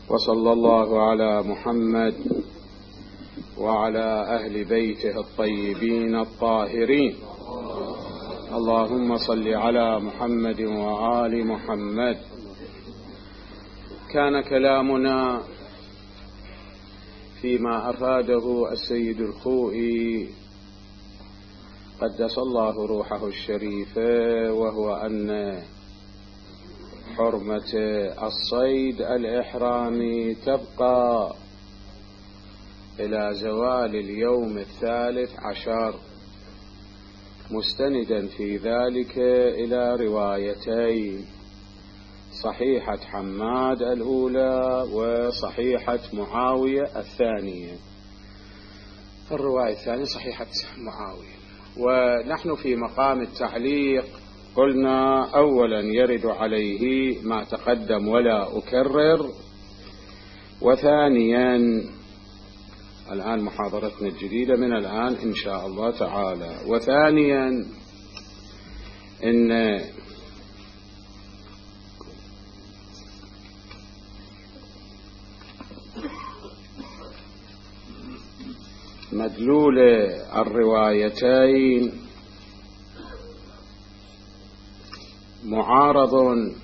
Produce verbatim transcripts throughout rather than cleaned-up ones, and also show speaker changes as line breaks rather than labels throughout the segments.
وصلى الله على محمد وعلى أهل بيته الطيبين الطاهرين. اللهم صل على محمد وآل محمد. كان كلامنا فيما أفاده السيد الخوئي قدس الله روحه الشريفة، وهو أن حرمة الصيد الإحرامي تبقى إلى زوال اليوم الثالث عشر، مستندا في ذلك إلى روايتين: صحيحة حماد الأولى وصحيحة معاوية الثانية. الرواية الثانية صحيحة معاوية. ونحن في مقام التعليق قلنا أولا يرد عليه ما تقدم ولا أكرر، وثانيا الآن محاضرتنا الجديدة من الآن إن شاء الله تعالى، وثانيا إن مدلول الروايتين معارض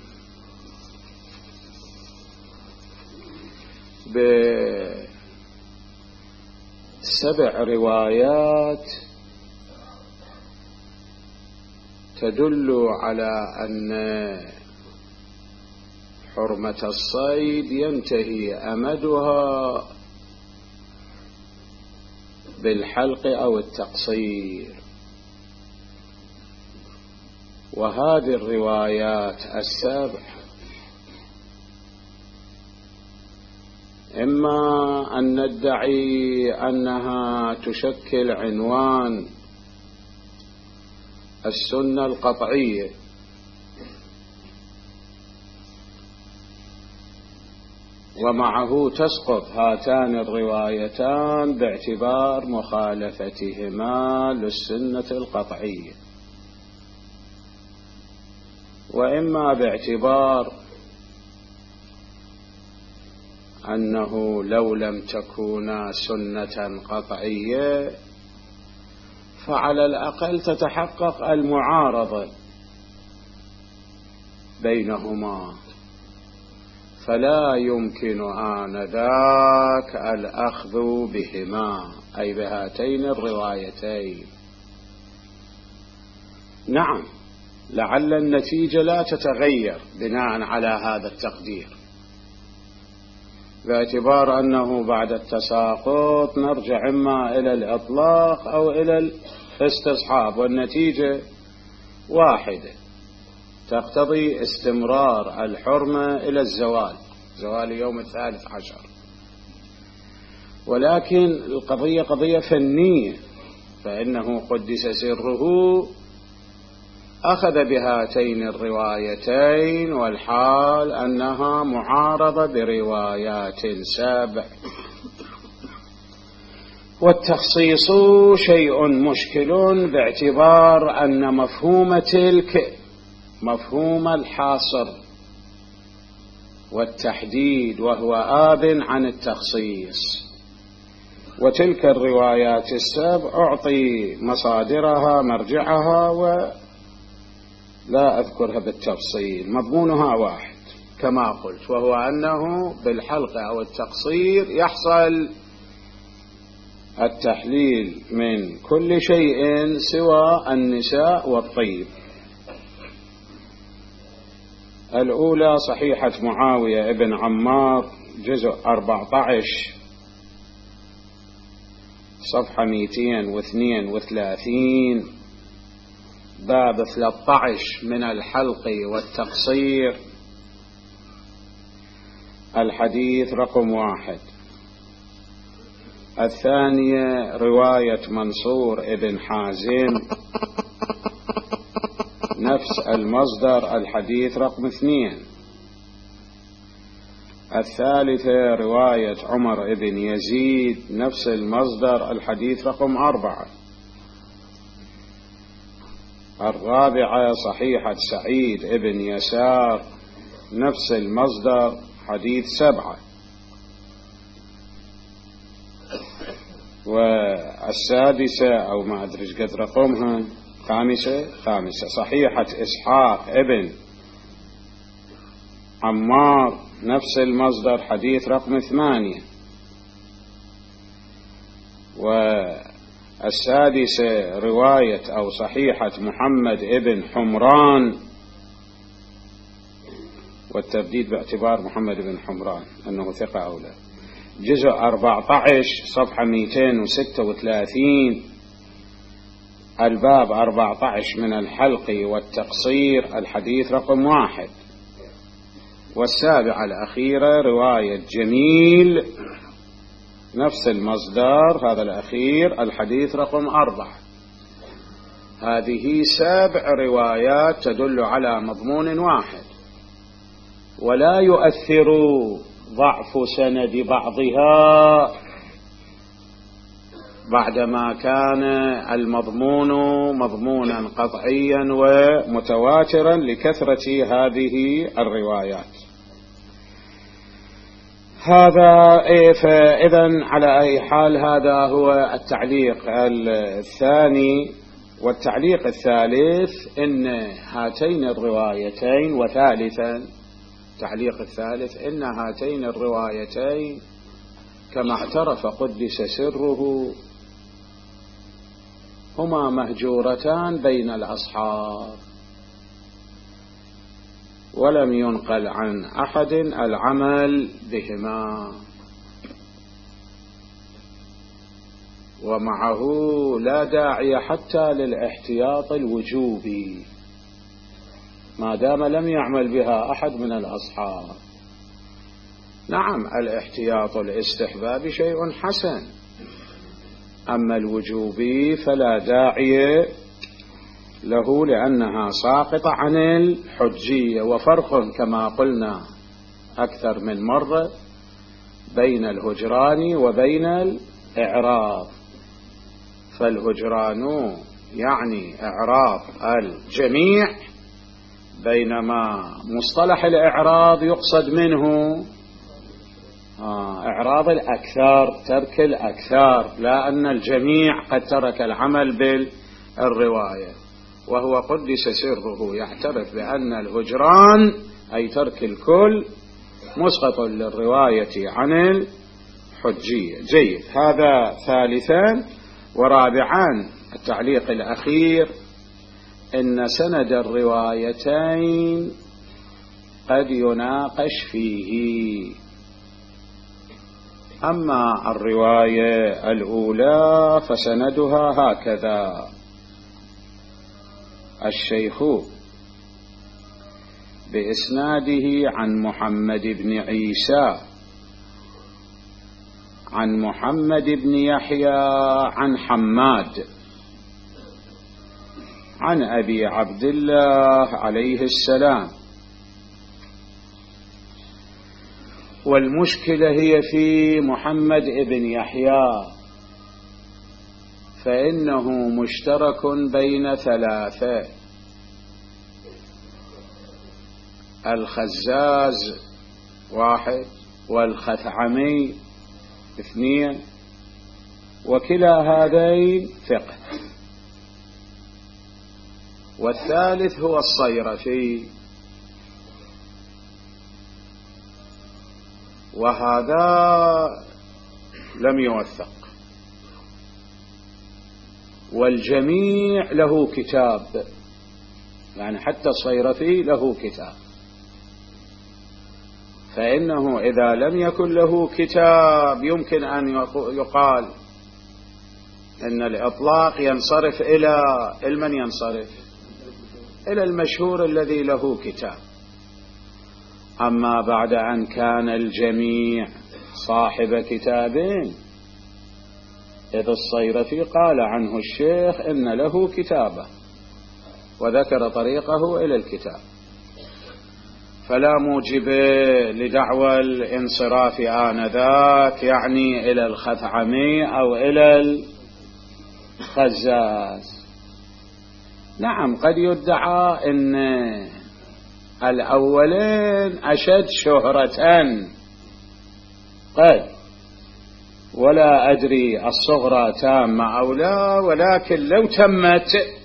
بسبع روايات تدل على أن حرمة الصيد ينتهي أمدها بالحلق أو التقصير. وهذه الروايات السبع إما أن ندعي أنها تشكل عنوان السنة القطعية، ومعه تسقط هاتان الروايتان باعتبار مخالفتهما للسنة القطعية، وإما باعتبار أنه لو لم تكونا سنة قطعية فعلى الأقل تتحقق المعارضة بينهما، فلا يمكن آنذاك الأخذ بهما، أي بهاتين الروايتين. نعم، لعل النتيجة لا تتغير بناء على هذا التقدير، باعتبار أنه بعد التساقط نرجع إما إلى الإطلاق أو إلى الاستصحاب، والنتيجة واحدة تقتضي استمرار الحرمة إلى الزوال، زوال يوم الثالث عشر. ولكن القضية قضية فنية، فإنه قدس سره أخذ بهاتين الروايتين والحال أنها معارضة بروايات سبع، والتخصيص شيء مشكل باعتبار أن مفهوم تلك مفهوم الحاصر والتحديد، وهو آب عن التخصيص. وتلك الروايات السبع أعطي مصادرها مرجعها ولا أذكرها بالتفصيل، مضمونها واحد كما قلت، وهو أنه بالحلق أو التقصير يحصل التحليل من كل شيء سوى النساء والطيب. الأولى صحيحة معاوية ابن عمار، جزء أربعة عشر، صفحة مئتين واثنين وثلاثين، باب ثلاثة عشر من الحلق والتقصير، الحديث رقم واحد. الثانية رواية منصور ابن حازم، نفس المصدر، الحديث رقم اثنين. الثالثة رواية عمر ابن يزيد، نفس المصدر، الحديث رقم أربعة. الرابعة صحيحة سعيد ابن يسار، نفس المصدر، حديث سبعة. والسادسة أو ما أدري قد رقمها، خامسة خامسة صحيحة إسحاق ابن عمار نفس المصدر حديث رقم ثمانية. والسادسة رواية أو صحيحة محمد ابن حمران، والتبديد باعتبار محمد بن حمران أنه ثقة أو لا، جزء أربعة عشر صفحة مئتين وستة وثلاثين، الباب أربعة عشر من الحلق والتقصير الحديث رقم واحد. والسابعة الأخيرة رواية جميل نفس المصدر هذا الأخير الحديث رقم أربعة. هذه سبع روايات تدل على مضمون واحد، ولا يؤثر ضعف سند بعضها بعدما كان المضمون مضمونا قطعيا ومتواترا لكثرة هذه الروايات. هذا فإذا على أي حال هذا هو التعليق الثاني. والتعليق الثالث إن هاتين الروايتين، وثالثا التعليق الثالث إن هاتين الروايتين كما اعترف قدس سره هما مهجورتان بين الأصحاب، ولم ينقل عن أحد العمل بهما، ومعه لا داعي حتى للاحتياط الوجوبي ما دام لم يعمل بها أحد من الأصحاب. نعم الاحتياط الاستحباب شيء حسن، أما الوجوبي فلا داعي له لأنها ساقطة عن الحجية. وفرق كما قلنا أكثر من مرة بين الهجران وبين الإعراض، فالهجران يعني إعراض الجميع، بينما مصطلح الإعراض يقصد منه إعراض الأكثر، ترك الأكثر، لا أن الجميع قد ترك العمل بالرواية. وهو قدس سره يعترف بأن الهجران أي ترك الكل مسقط للرواية عن الحجية. جيد، هذا ثالثا. ورابعا التعليق الأخير إن سند الروايتين قد يناقش فيه. أما الرواية الأولى فسندها هكذا: الشيخ بإسناده عن محمد بن عيسى عن محمد بن يحيى عن حماد عن أبي عبد الله عليه السلام. والمشكلة هي في محمد بن يحيى، فإنه مشترك بين ثلاثة: الخزاز واحد، والخثعمي اثنين، وكلا هذين ثقة، والثالث هو الصيرفي، وهذا لم يوثق. والجميع له كتاب، يعني حتى الصيرفي له كتاب، فإنه إذا لم يكن له كتاب يمكن أن يقال أن الإطلاق ينصرف إلى من ينصرف إلى المشهور الذي له كتاب. أما بعد أن كان الجميع صاحب كتابين، إذ الصيرفي قال عنه الشيخ إن له كتابة وذكر طريقه إلى الكتاب، فلا موجب لدعوى الانصراف آنذاك يعني إلى الخثعمي أو إلى الخزاز. نعم قد يدعى أن الأولين أشد شهرة، قد ولا أدري الصغرى تامة أو لا، ولكن لو تمت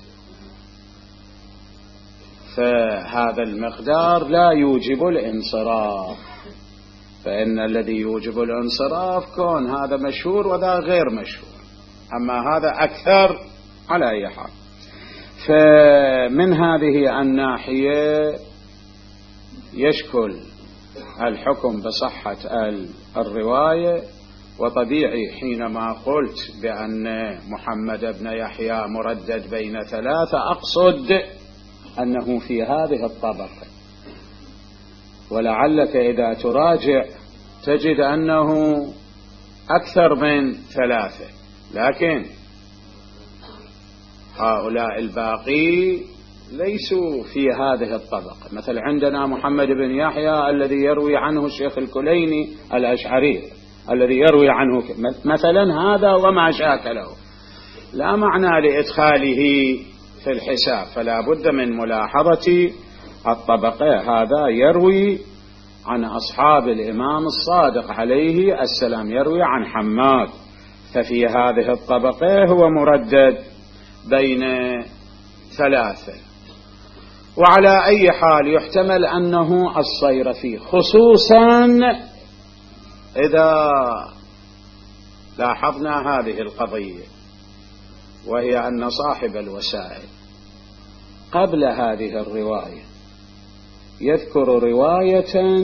فهذا المقدار لا يوجب الانصراف، فإن الذي يوجب الانصراف كون هذا مشهور وذا غير مشهور، أما هذا أكثر على أي حال. فمن هذه الناحية يشكل الحكم بصحة الرواية. وطبيعي حينما قلت بأن محمد بن يحيى مردد بين ثلاثة أقصد أنه في هذه الطبقة، ولعلك إذا تراجع تجد أنه أكثر من ثلاثة، لكن هؤلاء الباقي ليسوا في هذه الطبقة. مثل عندنا محمد بن يحيى الذي يروي عنه الشيخ الكليني الأشعري الذي يروي عنه مثلا، هذا وما شاكله لا معنى لإدخاله في الحساب، فلا بد من ملاحظة الطبقة. هذا يروي عن أصحاب الإمام الصادق عليه السلام، يروي عن حماد، ففي هذه الطبقة هو مردد بين ثلاثة. وعلى أي حال يحتمل أنه الصيرفي، خصوصا إذا لاحظنا هذه القضية، وهي أن صاحب الوسائل قبل هذه الرواية يذكر رواية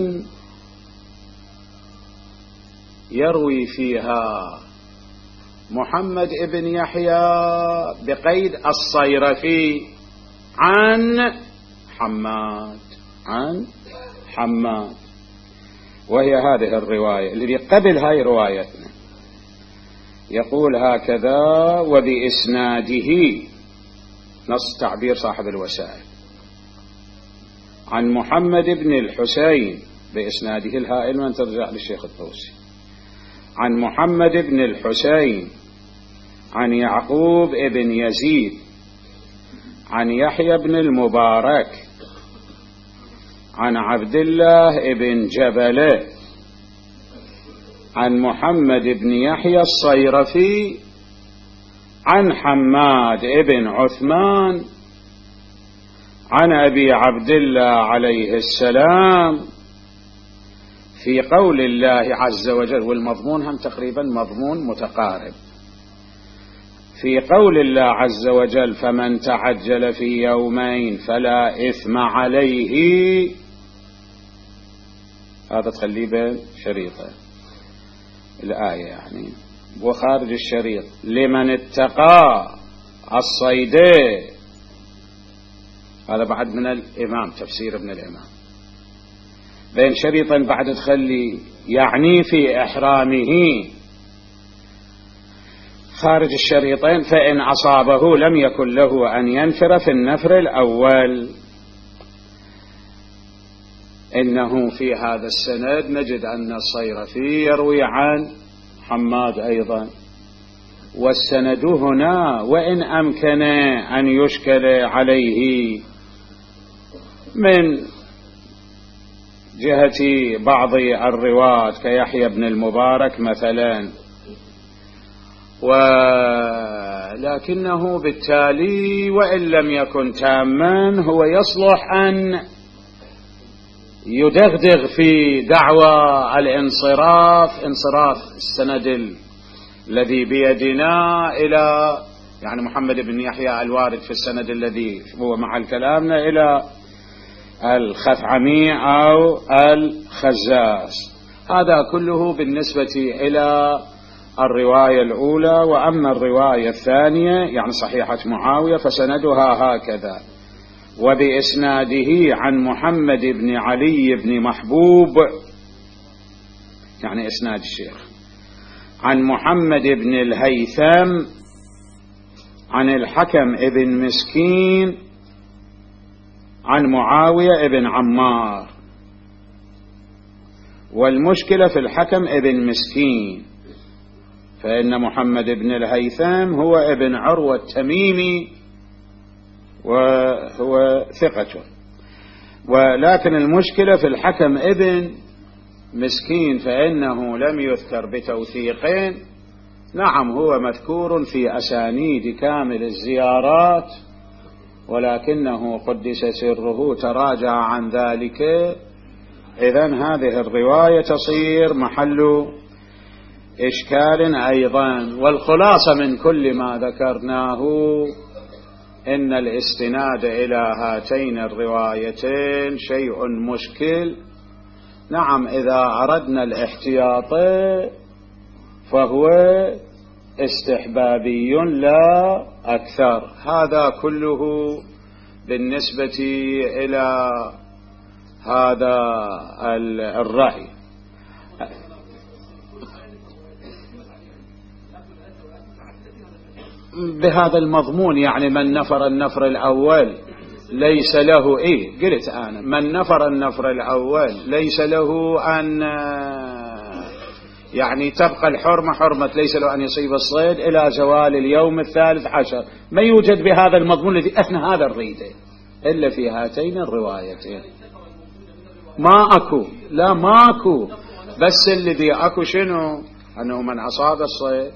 يروي فيها محمد بن يحيى بقيد الصيرفي عن حماد عن حماد، وهي هذه الرواية التي قبل هاي روايتنا. يقول هكذا: وبإسناده، نص تعبير صاحب الوسائل، عن محمد بن الحسين، بإسناده الهائل من ترجع للشيخ الطوسي، عن محمد بن الحسين عن يعقوب بن يزيد عن يحيى بن المبارك عن عبد الله بن جبلة عن محمد بن يحيى الصيرفي عن حماد بن عثمان عن أبي عبد الله عليه السلام في قول الله عز وجل، والمضمون هم تقريبا مضمون متقارب، في قول الله عز وجل: فمن تعجل في يومين فلا إثم عليه. هذا تخليه بين شريطه الآية يعني، وخارج الشريط: لمن اتقى الصيدة. هذا بعد من الإمام، تفسير ابن الإمام. بين شريطا بعد تخلي يعني في إحرامه، خارج الشريطين: فإن أصابه لم يكن له أن ينفر في النفر الأول. إنه في هذا السند نجد أن الصيرفي يروي عن حماد أيضا، والسند هنا وإن أمكن أن يشكل عليه من جهة بعض الرواة كيحيى بن المبارك مثلا، ولكنه بالتالي وإن لم يكن تاما هو يصلح أن يدغدغ في دعوى الانصراف، انصراف السند الذي بيدنا إلى يعني محمد بن يحيى الوارد في السند الذي هو محل كلامنا إلى الخثعمي أو الخزاز. هذا كله بالنسبة إلى الرواية الأولى. وأما الرواية الثانية يعني صحيحة معاوية فسندها هكذا: وبإسناده عن محمد بن علي بن محبوب، يعني إسناد الشيخ، عن محمد بن الهيثم عن الحكم ابن مسكين عن معاوية ابن عمار. والمشكلة في الحكم ابن مسكين، فإن محمد بن الهيثم هو ابن عروة التميمي وهو ثقة، ولكن المشكلة في الحكم ابن مسكين فإنه لم يذكر بتوثيقين نعم هو مذكور في أسانيد كامل الزيارات، ولكنه قدس سره تراجع عن ذلك. إذن هذه الرواية تصير محل إشكال أيضا. والخلاصة من كل ما ذكرناه إن الاستناد إلى هاتين الروايتين شيء مشكل. نعم إذا أردنا الاحتياط فهو استحبابي لا أكثر. هذا كله بالنسبة إلى هذا الرأي. بهذا المضمون يعني من نفر النفر الأول ليس له إيه قلت أنا من نفر النفر الأول ليس له أن يعني تبقى الحرمة حرمة ليس له أن يصيب الصيد إلى زوال اليوم الثالث عشر. ما يوجد بهذا المضمون الذي أثنى هذا الريدة إلا في هاتين الروايتين. ما أكو لا ما أكو، بس الذي أكو شنو أنه من أصاب الصيد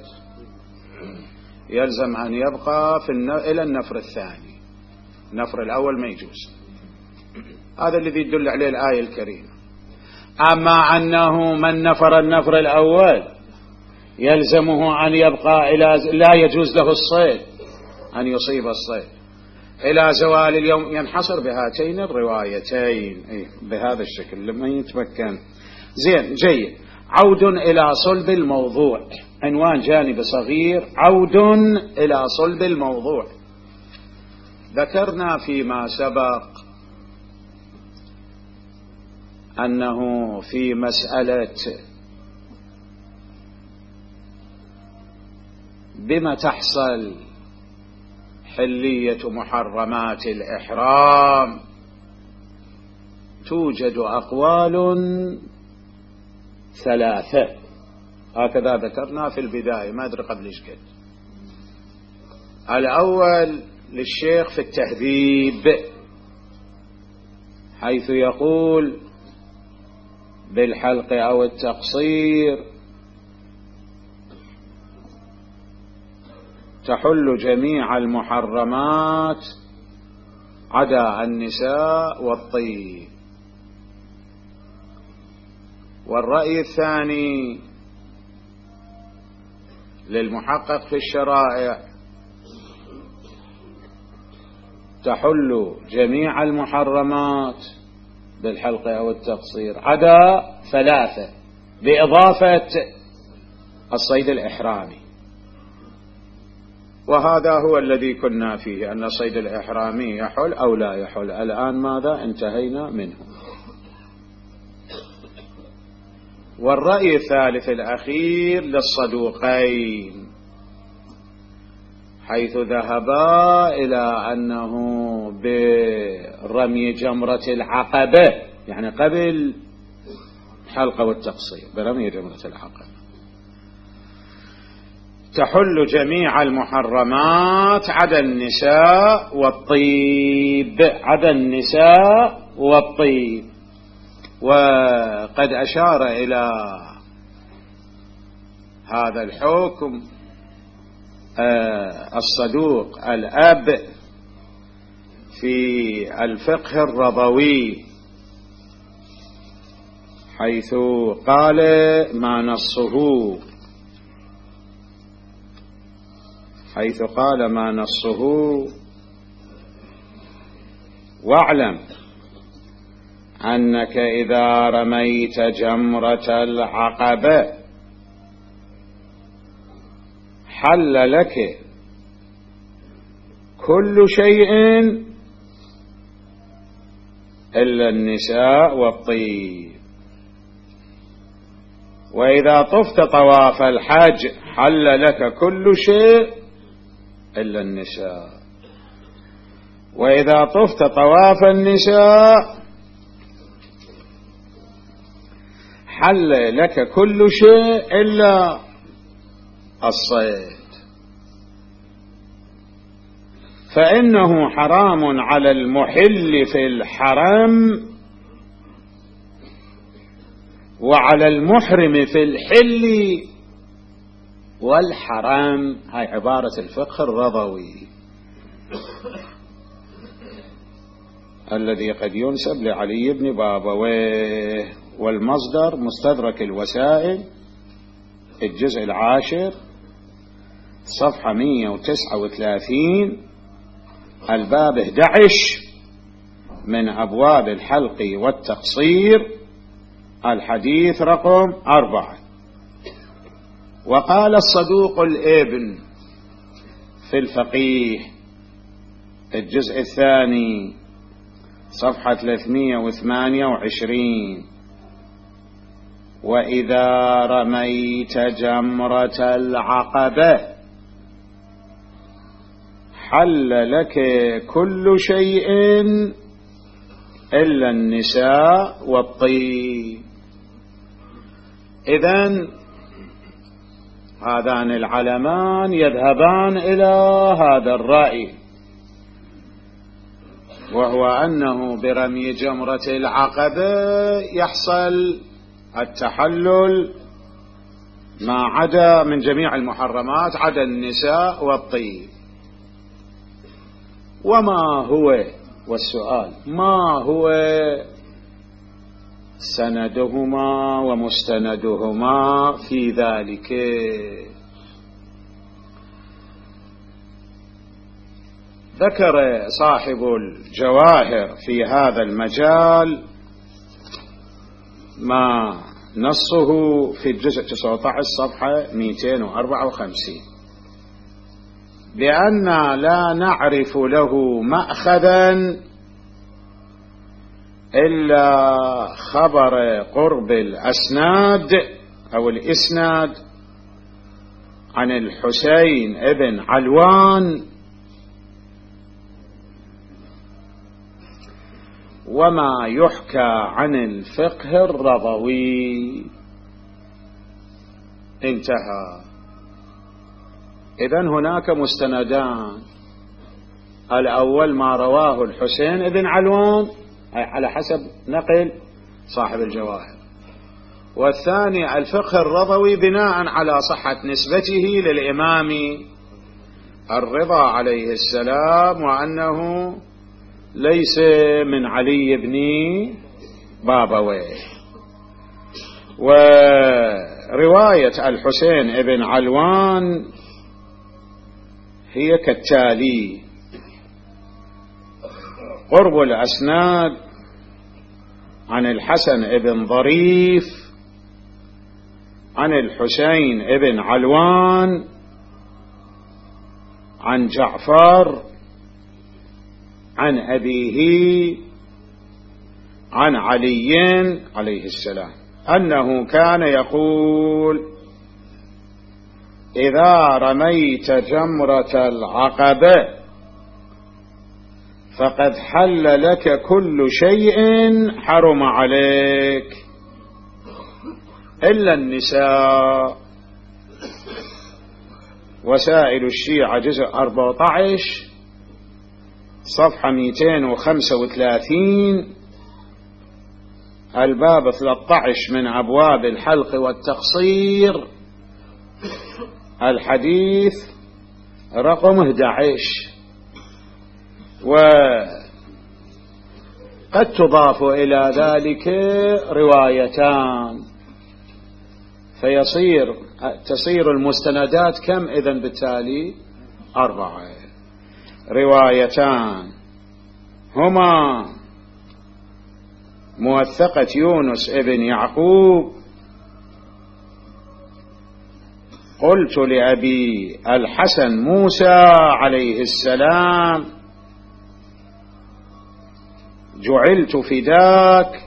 يلزم أن يبقى في الن... إلى النفر الثاني. النفر الأول ما يجوز. هذا الذي يدل عليه الآية الكريمة. أما أنه من نفر النفر الأول يلزمه أن يبقى إلى لا يجوز له الصيد أن يصيب الصيد إلى زوال اليوم، ينحصر بهاتين الروايتين بهذا الشكل لما يتمكن. زين جيد. عود إلى صلب الموضوع، عنوان جانب صغير، عود إلى صلب الموضوع. ذكرنا فيما سبق أنه في مسألة بما تحصل حلية محرمات الإحرام توجد أقوال ثلاثة، هكذا ذكرنا في البداية، ما أدري قبل إيش قد. الأول للشيخ في التهذيب حيث يقول بالحلق أو التقصير تحل جميع المحرمات عدا النساء والطيب. والرأي الثاني للمحقق في الشرائع تحل جميع المحرمات بالحلق أو التقصير عدا ثلاثة بإضافة الصيد الإحرامي. وهذا هو الذي كنا فيه، أن الصيد الإحرامي يحل أو لا يحل. الآن ماذا انتهينا منه. والرأي الثالث الأخير للصدوقين حيث ذهبا إلى أنه برمي جمرة العقبة، يعني قبل حلقة والتقصير، برمي جمرة العقبة تحل جميع المحرمات عدا النساء والطيب، عدا النساء والطيب. وقد أشار إلى هذا الحكم الصدوق الأب في الفقه الرضوي حيث قال ما نصه حيث قال ما نصه واعلم أنك إذا رميت جمرة العقبة حل لك كل شيء إلا النساء والطيب، وإذا طفت طواف الحج حل لك كل شيء إلا النساء، وإذا طفت طواف النساء حل لك كل شيء إلا الصيد. فإنه حرام على المحل في الحرم وعلى المحرم في الحل والحرم، هاي عبارة الفقه الرضوي الذي قد ينسب لعلي بن بابويه، والمصدر مستدرك الوسائل الجزء العاشر صفحة مئة وتسعة وثلاثين الباب أحد عشر من أبواب الحلق والتقصير الحديث رقم أربعة. وقال الصدوق الابن في الفقيه الجزء الثاني صفحة ثلاثمئة وثمانية وعشرين: وإذا رميت جمرة العقبة حل لك كل شيء إلا النساء والطيب. إذن هذان العلمان يذهبان إلى هذا الرأي، وهو أنه برمي جمرة العقبة يحصل التحلل ما عدا من جميع المحرمات عدا النساء والطيب. وما هو، والسؤال ما هو سندهما ومستندهما في ذلك؟ ذكر صاحب الجواهر في هذا المجال ما نصه في الجزء تسعة عشر صفحة مئتين وأربعة وخمسين، بأن لا نعرف له مأخذا إلا خبر قرب الأسناد أو الإسناد عن الحسين ابن علوان، وما يحكى عن الفقه الرضوي. انتهى. إذن هناك مستندان: الأول ما رواه الحسين ابن علوان على حسب نقل صاحب الجواهر، والثاني الفقه الرضوي بناء على صحة نسبته للإمام الرضا عليه السلام، وأنه ليس من علي بن بابويه. ورواية الحسين ابن علوان هي كالتالي: قرب الأسناد عن الحسن ابن ظريف عن الحسين ابن علوان عن جعفر عن أبيه عن علي عليه السلام أنه كان يقول: إذا رميت جمرة العقبة فقد حل لك كل شيء حرم عليك إلا النساء. وسائل الشيعة جزء أربعة عشر صفحة مئتين وخمسة وثلاثين الباب ثلاثة عشر من أبواب الحلق والتقصير الحديث رقم أحد عشر. وقد تضاف إلى ذلك روايتان، فيصير تصير المستندات كم إذن بالتالي؟ أربعة روايتان، هما موثقة يونس ابن يعقوب: قلت لأبي الحسن موسى عليه السلام: جعلت فداك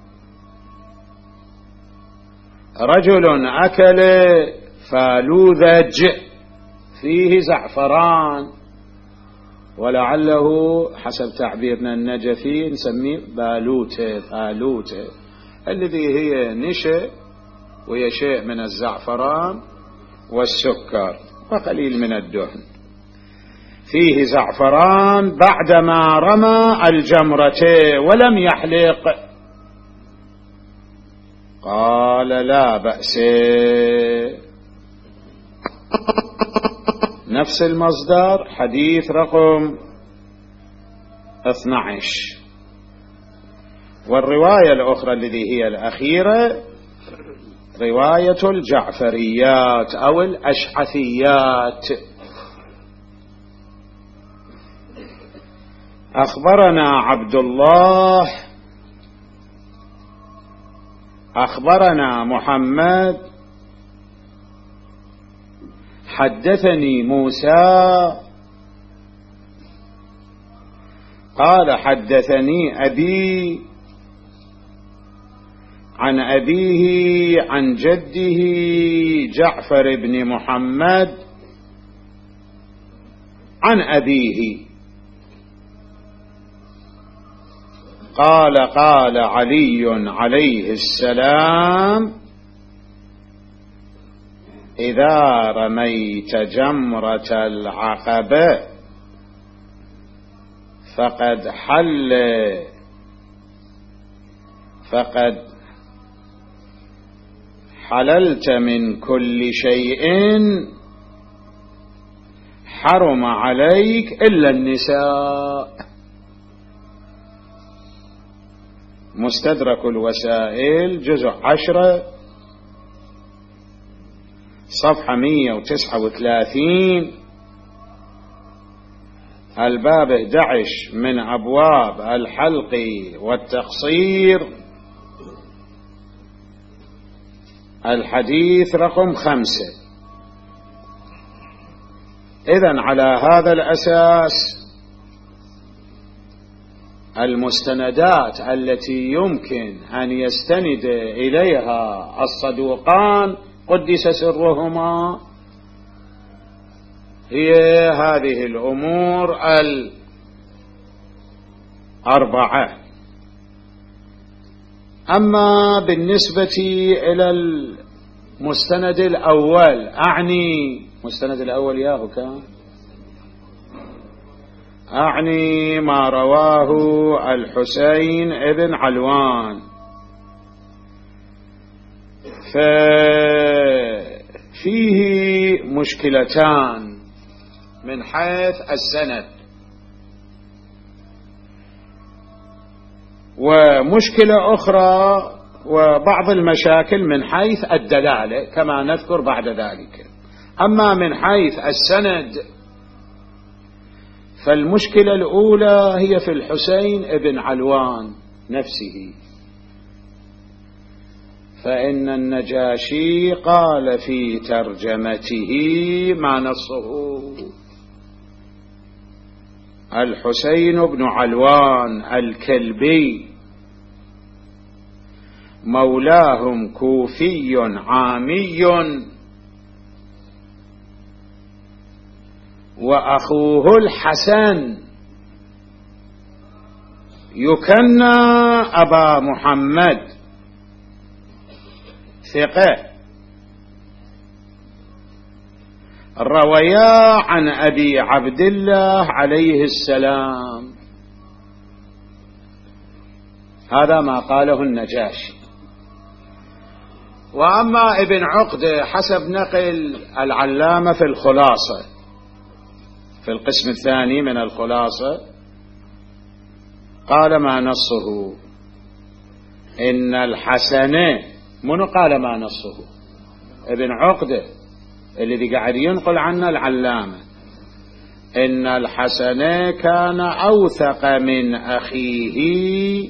رجل أكل فالوذج فيه زعفران، ولعله حسب تعبيرنا النجفي نسميه بالوتة، بالوتة الذي هي نشا وهي شيء من الزعفران والسكر وقليل من الدهن، فيه زعفران بعدما رمى الجمرة ولم يحلق. قال: لا بأس. نفس المصدر حديث رقم اثني عشر. والرواية الأخرى التي هي الأخيرة رواية الجعفريات أو الأشعثيات. أخبرنا عبد الله أخبرنا محمد حدثني موسى قال حدثني أبي عن أبيه عن جده جعفر بن محمد عن أبيه قال قال علي عليه السلام: إذا رميت جمرة العقبة فقد حل فقد حللت من كل شيء حرم عليك إلا النساء. مستدرك الوسائل جزء عشرة صفحة مئة وتسعة وثلاثين الباب أحد عشر من أبواب الحلق والتقصير الحديث رقم خمسة. إذن على هذا الأساس المستندات التي يمكن أن يستند إليها الصدوقان قدس سرهما هي هذه الأمور الأربعة. أما بالنسبة إلى المستند الأول، أعني مستند الأول ياهو كان أعني ما رواه الحسين ابن علوان، ففيه مشكلتان من حيث السند، ومشكلة أخرى وبعض المشاكل من حيث الدلالة كما نذكر بعد ذلك. أما من حيث السند فالمشكلة الأولى هي في الحسين ابن علوان نفسه، فإن النجاشي قال في ترجمته ما نصه: الحسين بن علوان الكلبي مولاهم كوفي عامي وأخوه الحسن يكنى أبا محمد ثقة، رويا عن أبي عبد الله عليه السلام. هذا ما قاله النجاشي. وأما ابن عقدة حسب نقل العلامة في الخلاصة في القسم الثاني من الخلاصة قال ما نصه إن الحسن، من قال ما نصه؟ ابن عقدة الذي قاعد ينقل عنا العلامة، إن الحسن كان أوثق من أخيه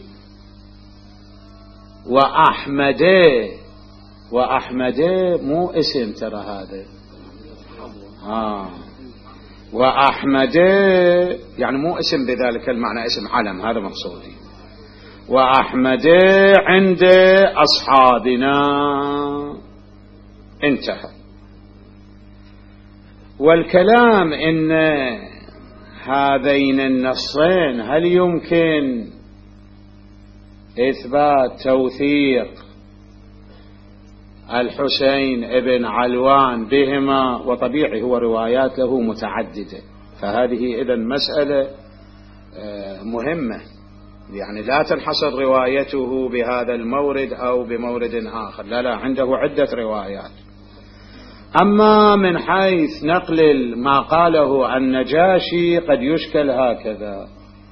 وأحمد. وأحمد مو اسم ترى هذا، آه وأحمد يعني مو اسم بذلك المعنى، اسم علم، هذا مقصودي. وأحمد عند أصحابنا، انتهى. والكلام إن هذين النصين هل يمكن إثبات توثيق الحسين ابن علوان بهما؟ وطبيعي هو روايات له متعددة، فهذه إذن مسألة مهمة، يعني لا تنحصر روايته بهذا المورد أو بمورد آخر، لا لا، عنده عدة روايات. أما من حيث نقل ما قاله النجاشي قد يشكل هكذا،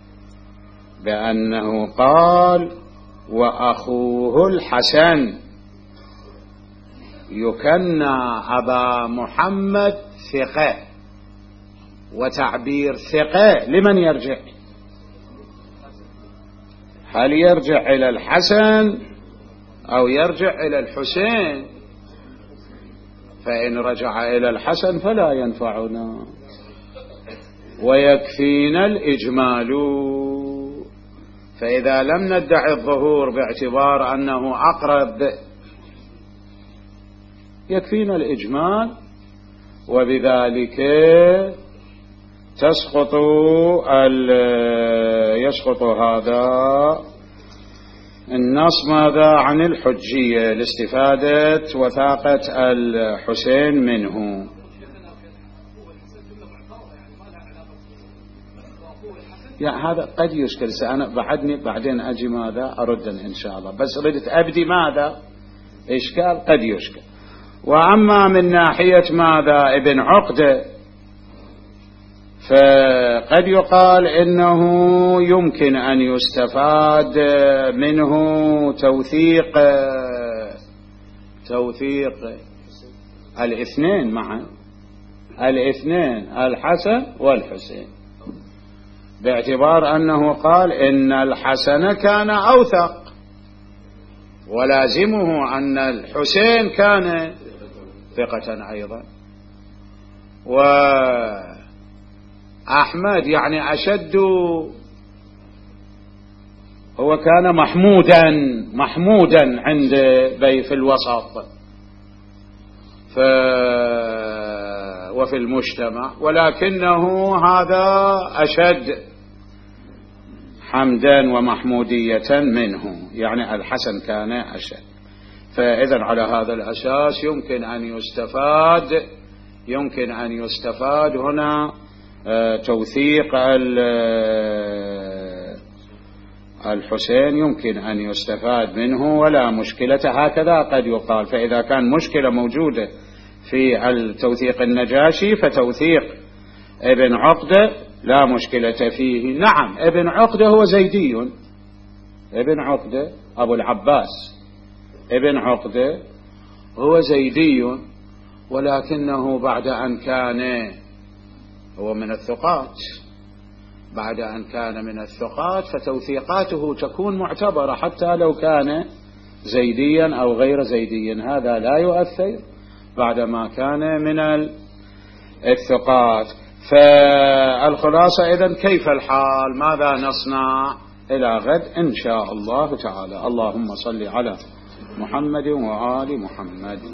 بأنه قال وأخوه الحسن يكنى أبا محمد ثقة، وتعبير ثقة لمن يرجع؟ هل يرجع إلى الحسن أو يرجع إلى الحسين؟ فإن رجع إلى الحسن فلا ينفعنا ويكفينا الإجمال. فإذا لم ندعي الظهور باعتبار أنه أقرب يكفينا الإجمال، وبذلك تسقط يسقط هذا النص ماذا عن الحجية لاستفادة وثاقة الحسين منه. يعني هذا قد يشكل، سأنا بعدني بعدين أجي ماذا أرد إن شاء الله، بس ردت أبدي ماذا إشكال قد يشكل. وأما من ناحية ماذا ابن عقدة فقد يقال إنه يمكن أن يستفاد منه توثيق توثيق الاثنين معا، الاثنين الحسن والحسين، باعتبار أنه قال إن الحسن كان أوثق، ولازمه أن الحسين كان ثقة أيضا، وأحمد يعني أشد، هو كان محمودا محمودا عند بي في الوسط ف وفي المجتمع، ولكنه هذا أشد حمدا ومحمودية منه، يعني الحسن كان أشد. فإذا على هذا الأساس يمكن أن يستفاد يمكن أن يستفاد هنا توثيق الحسين، يمكن أن يستفاد منه ولا مشكلة، هكذا قد يقال. فإذا كان مشكلة موجودة في التوثيق النجاشي فتوثيق ابن عقدة لا مشكلة فيه. نعم ابن عقدة هو زيدي، ابن عقدة أبو العباس ابن عقدة هو زيدي، ولكنه بعد أن كان هو من الثقات، بعد أن كان من الثقات فتوثيقاته تكون معتبرة حتى لو كان زيديا أو غير زيديا، هذا لا يؤثر بعدما كان من الثقات. فالخلاصة إذن كيف الحال، ماذا نصنع إلى غد إن شاء الله تعالى. اللهم صل على محمد وآل محمد.